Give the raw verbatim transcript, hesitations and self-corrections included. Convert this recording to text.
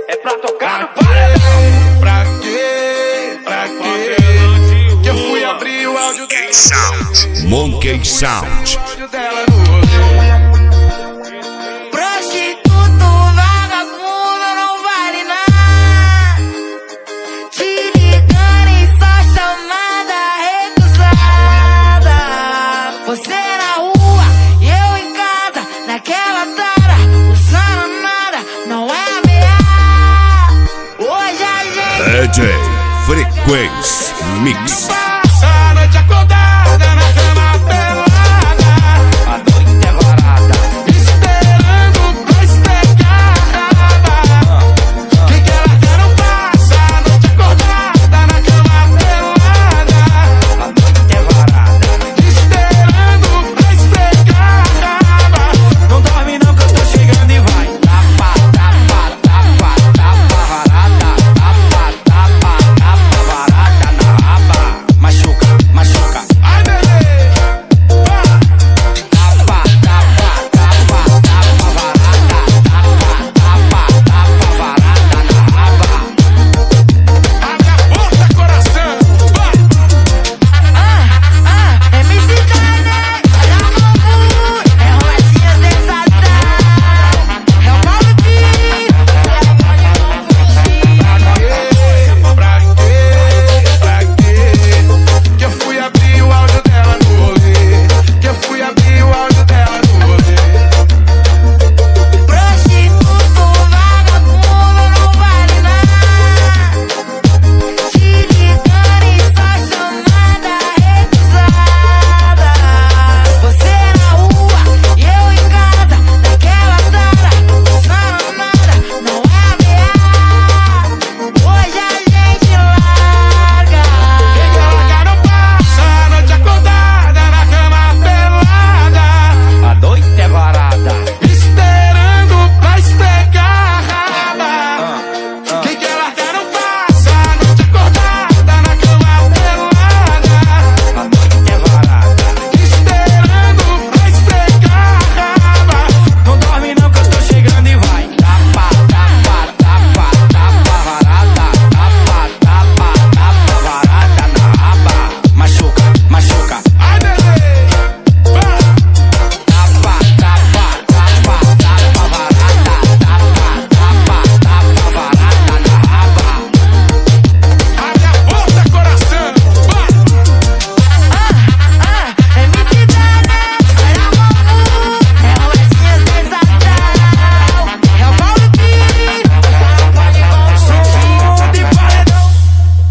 É pra tocar no Pra quê? Pra quê? Que eu fui abrir o áudio dela. Monkey Sound. Monkey Sound. O áudio dela no rolê. Prostituto, vagabundo, não vale nada. Te ligando em só chamada recusada. Você na rua e eu em casa, naquela tara, usando nada, não é ameaça. Hoje a gente D J Frequência Mix.